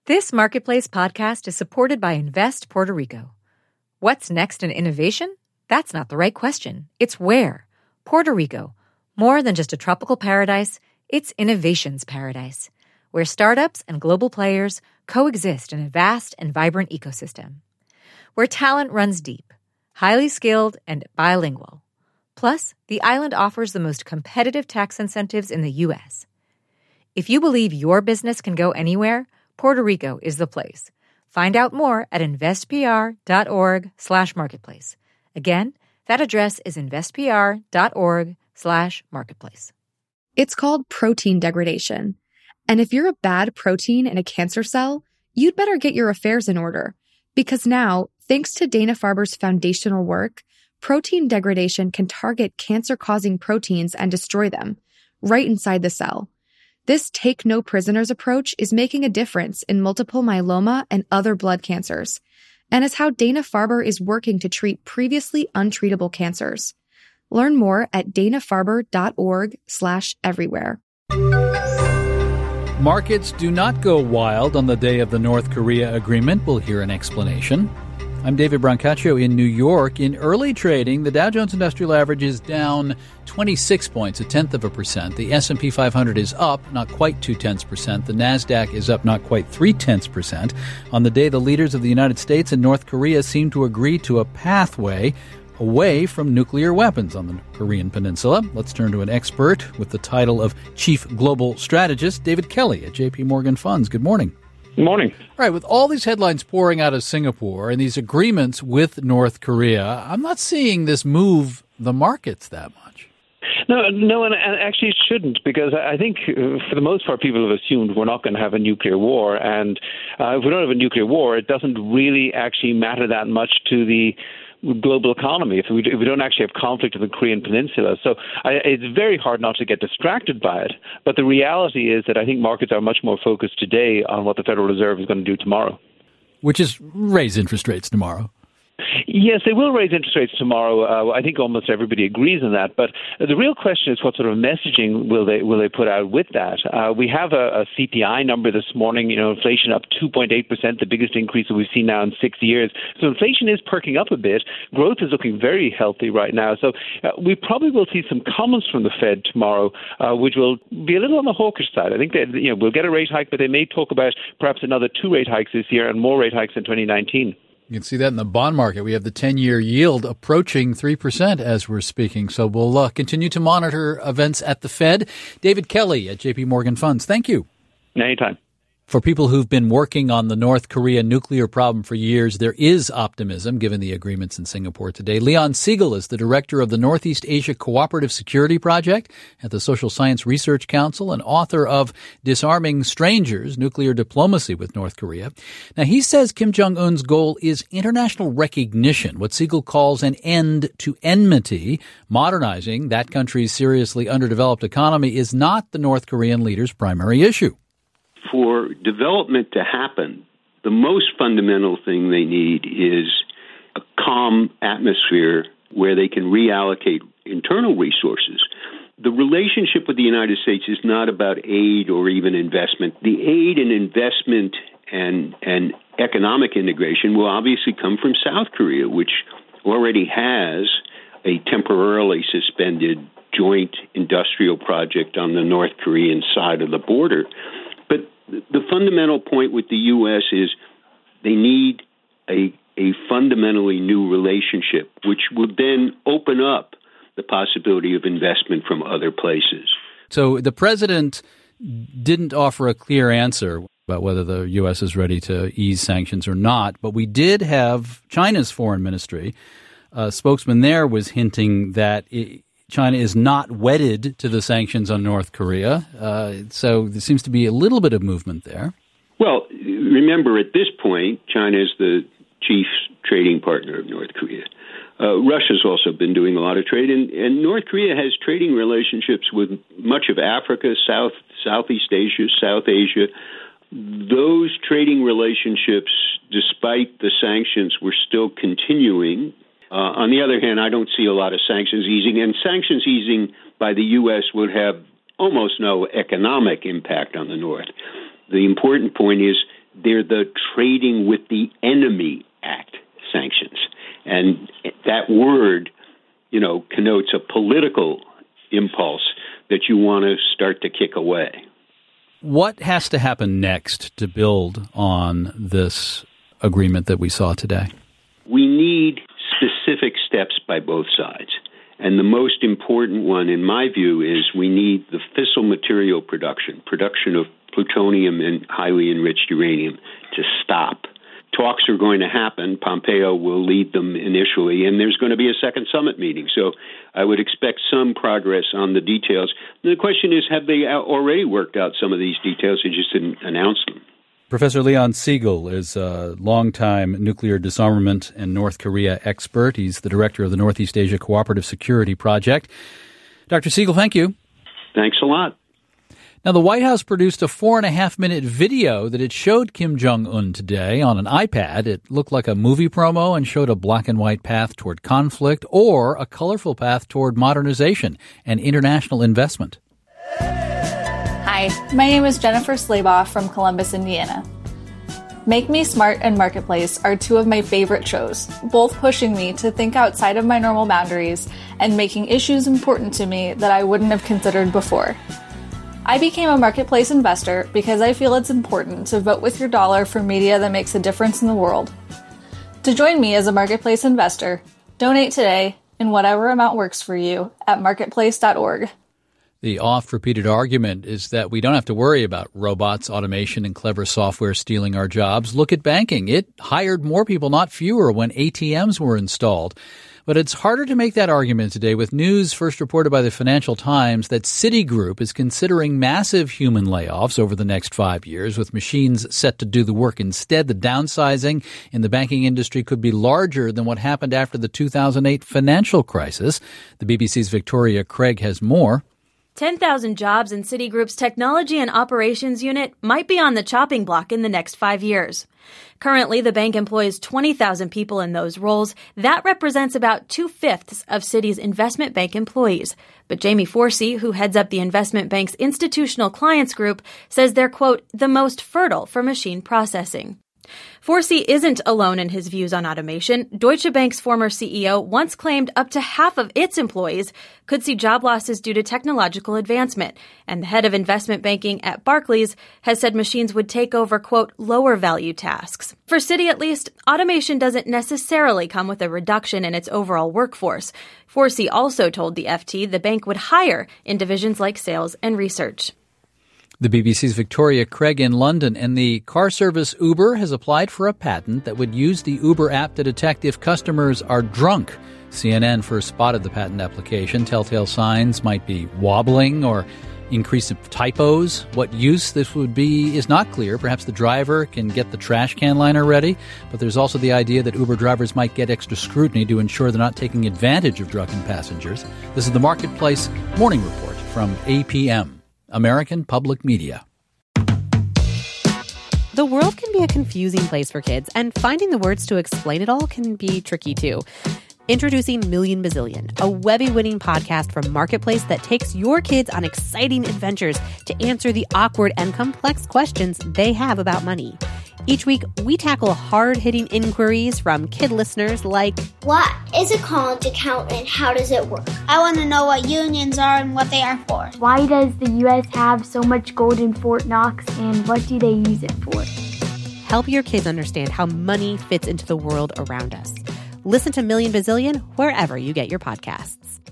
This Marketplace podcast is supported by Invest Puerto Rico. What's next in innovation? That's not the right question. It's where. Puerto Rico. More than just a tropical paradise, it's innovation's paradise, where startups and global players coexist in a vast and vibrant ecosystem. Where talent runs deep, highly skilled, and bilingual. Plus, the island offers the most competitive tax incentives in the U.S. If you believe your business can go anywhere, Puerto Rico is the place. Find out more at investpr.org/marketplace. Again, that address is investpr.org/marketplace. It's called protein degradation. And if you're a bad protein in a cancer cell, you'd better get your affairs in order. Because now, thanks to Dana-Farber's foundational work, protein degradation can target cancer-causing proteins and destroy them, right inside the cell. This take-no-prisoners approach is making a difference in multiple myeloma and other blood cancers, and is how Dana-Farber is working to treat previously untreatable cancers. Learn more at danafarber.org/everywhere. Markets do not go wild on the day of the North Korea agreement. We'll hear an explanation. I'm David Brancaccio in New York. In early trading, the Dow Jones Industrial Average is down 26 points, 0.1%. The S&P 500 is up, not quite 0.2%. The NASDAQ is up, not quite 0.3%. On the day, the leaders of the United States and North Korea seem to agree to a pathway away from nuclear weapons on the Korean peninsula. Let's turn to an expert with the title of Chief Global Strategist, David Kelly at J.P. Morgan Funds. Good morning. Good morning. All right, with all these headlines pouring out of Singapore and these agreements with North Korea, I'm not seeing this move the markets that much. No, and actually it shouldn't, because I think for the most part people have assumed we're not going to have a nuclear war, and if we don't have a nuclear war, it doesn't really actually matter that much to the global economy if we don't actually have conflict in the Korean peninsula. So it's very hard not to get distracted by it. But the reality is that I think markets are much more focused today on what the Federal Reserve is going to do tomorrow. Which is raise interest rates tomorrow. Yes, they will raise interest rates tomorrow. I think almost everybody agrees on that. But the real question is, what sort of messaging will they put out with that? We have a CPI number this morning. Inflation up 2.8%, the biggest increase that we've seen now in 6 years. So inflation is perking up a bit. Growth is looking very healthy right now. So we probably will see some comments from the Fed tomorrow, which will be a little on the hawkish side. I think that we'll get a rate hike, but they may talk about perhaps another 2 rate hikes this year and more rate hikes in 2019. You can see that in the bond market. We have the 10-year yield approaching 3% as we're speaking. So we'll continue to monitor events at the Fed. David Kelly at J.P. Morgan Funds. Thank you. Anytime. For people who've been working on the North Korea nuclear problem for years, there is optimism given the agreements in Singapore today. Leon Siegel is the director of the Northeast Asia Cooperative Security Project at the Social Science Research Council and author of Disarming Strangers, Nuclear Diplomacy with North Korea. Now, he says Kim Jong-un's goal is international recognition, what Siegel calls an end to enmity. Modernizing that country's seriously underdeveloped economy is not the North Korean leader's primary issue. For development to happen, the most fundamental thing they need is a calm atmosphere where they can reallocate internal resources. The relationship with the United States is not about aid or even investment. The aid and investment and economic integration will obviously come from South Korea, which already has a temporarily suspended joint industrial project on the North Korean side of the border. But the fundamental point with the U.S. is they need a fundamentally new relationship, which will then open up the possibility of investment from other places. So the president didn't offer a clear answer about whether the U.S. is ready to ease sanctions or not, but we did have China's foreign ministry. A spokesman there was hinting that China is not wedded to the sanctions on North Korea. So there seems to be a little bit of movement there. Well, remember, at this point, China is the chief trading partner of North Korea. Russia's also been doing a lot of trade, and North Korea has trading relationships with much of Africa, Southeast Asia, South Asia. Those trading relationships, despite the sanctions, were still continuing. On the other hand, I don't see a lot of sanctions easing, and sanctions easing by the U.S. would have almost no economic impact on the North. The important point is they're the Trading with the Enemy Act sanctions. And that word, connotes a political impulse that you want to start to kick away. What has to happen next to build on this agreement that we saw today? We need specific steps by both sides. And the most important one, in my view, is we need the fissile material production of plutonium and highly enriched uranium to stop. Talks are going to happen. Pompeo will lead them initially, and there's going to be a second summit meeting. So I would expect some progress on the details. And the question is, have they already worked out some of these details? They just didn't announce them. Professor Leon Siegel is a longtime nuclear disarmament and North Korea expert. He's the director of the Northeast Asia Cooperative Security Project. Dr. Siegel, thank you. Thanks a lot. Now, the White House produced a 4.5-minute video that it showed Kim Jong-un today on an iPad. It looked like a movie promo and showed a black and white path toward conflict or a colorful path toward modernization and international investment. Hi, my name is Jennifer Slabaugh from Columbus, Indiana. Make Me Smart and Marketplace are two of my favorite shows, both pushing me to think outside of my normal boundaries and making issues important to me that I wouldn't have considered before. I became a Marketplace investor because I feel it's important to vote with your dollar for media that makes a difference in the world. To join me as a Marketplace investor, donate today in whatever amount works for you at marketplace.org. The oft-repeated argument is that we don't have to worry about robots, automation, and clever software stealing our jobs. Look at banking. It hired more people, not fewer, when ATMs were installed. But it's harder to make that argument today with news first reported by the Financial Times that Citigroup is considering massive human layoffs over the next 5 years, with machines set to do the work instead. The downsizing in the banking industry could be larger than what happened after the 2008 financial crisis. The BBC's Victoria Craig has more. 10,000 jobs in Citigroup's technology and operations unit might be on the chopping block in the next 5 years. Currently, the bank employs 20,000 people in those roles. That represents about 2/5 of Citi's investment bank employees. But Jamie Forsey, who heads up the investment bank's institutional clients group, says they're, quote, the most fertile for machine processing. Forsey isn't alone in his views on automation. Deutsche Bank's former CEO once claimed up to half of its employees could see job losses due to technological advancement. And the head of investment banking at Barclays has said machines would take over, quote, lower value tasks. For Citi, at least, automation doesn't necessarily come with a reduction in its overall workforce. Forsey also told the FT the bank would hire in divisions like sales and research. The BBC's Victoria Craig in London, and the car service Uber has applied for a patent that would use the Uber app to detect if customers are drunk. CNN first spotted the patent application. Telltale signs might be wobbling or increase of typos. What use this would be is not clear. Perhaps the driver can get the trash can liner ready, but there's also the idea that Uber drivers might get extra scrutiny to ensure they're not taking advantage of drunken passengers. This is the Marketplace Morning Report from APM. American Public Media. The world can be a confusing place for kids, and finding the words to explain it all can be tricky too. Introducing Million Bazillion, a Webby-winning podcast from Marketplace that takes your kids on exciting adventures to answer the awkward and complex questions they have about money. Each week, we tackle hard-hitting inquiries from kid listeners like, what is a college account and how does it work? I want to know what unions are and what they are for. Why does the U.S. have so much gold in Fort Knox and what do they use it for? Help your kids understand how money fits into the world around us. Listen to Million Bazillion wherever you get your podcasts.